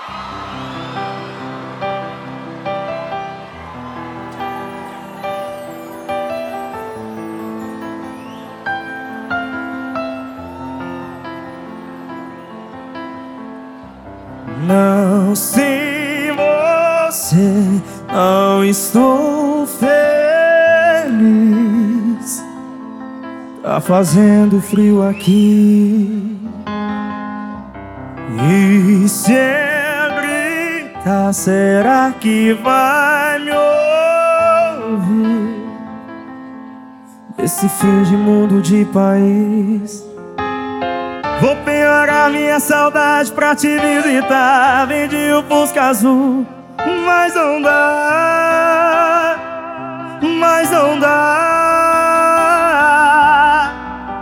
Não, sem você não estou feliz. Tá fazendo frio aqui. E se eu gritar, será que vai me ouvir? Esse fim de mundo de país. Vou piorar minha saudade pra te visitar. Vendi o Fusca azul, mas não dá, mas não dá.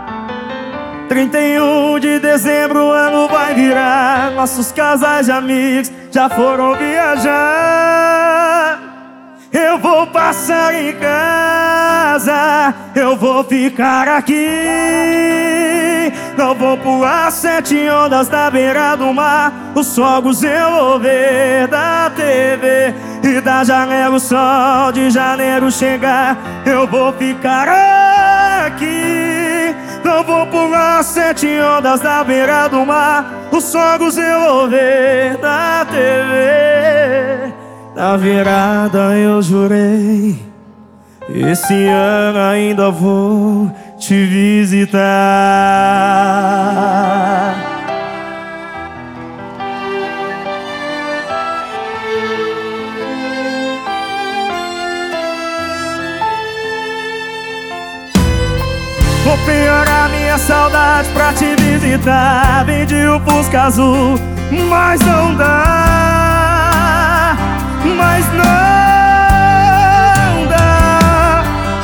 31 de dezembro o ano vai virar. Nossos casais de amigos já foram viajar. Eu vou passar em casa, eu vou ficar aqui. Não vou pular 7 ondas da beira do mar. Os fogos eu vou ver da TV. E da janela o sol de janeiro chegar. Eu vou ficar aqui. Não vou pular 7 ondas da beira do mar. Os fogos eu vou ver da TV. Na virada eu jurei, esse ano ainda vou te visitar. Vou piorar minha saudade pra te visitar. Vendi o Fusca azul, mas não dá, mas não dá.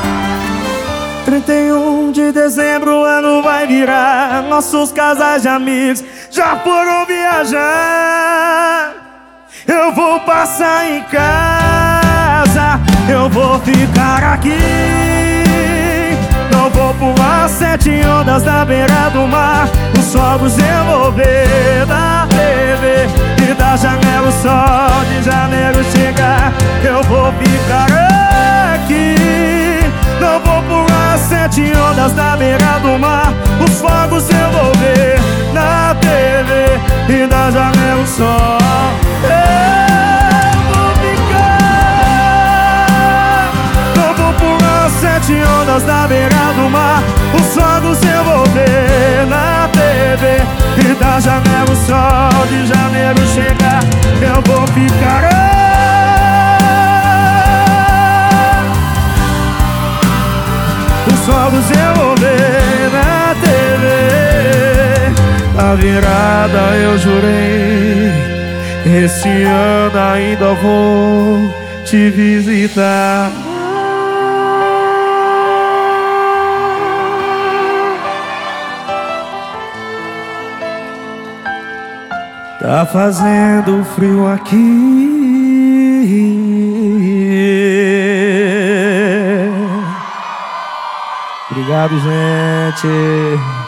31 de dezembro o ano vai virar. Nossos casais de amigos já foram viajar. Eu vou passar em casa, eu vou ficar aqui. Não vou pular 7 ondas da beira do mar. Os fogos eu vou ver da TV. E da janela o sol de janeiro chegar. Eu vou ficar aqui. Não vou pular 7 ondas da beira do mar. Os fogos eu vou ver na TV. E da janela o sol eu vou ficar. Não vou pular 7 ondas da beira do mar. Os fogos eu vou ver na TV. E da janela o sol de janeiro chegar. Eu vou ficar os fogos eu vou ver na TV. Na virada eu jurei, esse ano ainda vou te visitar. Tá fazendo frio aqui. Obrigado, gente.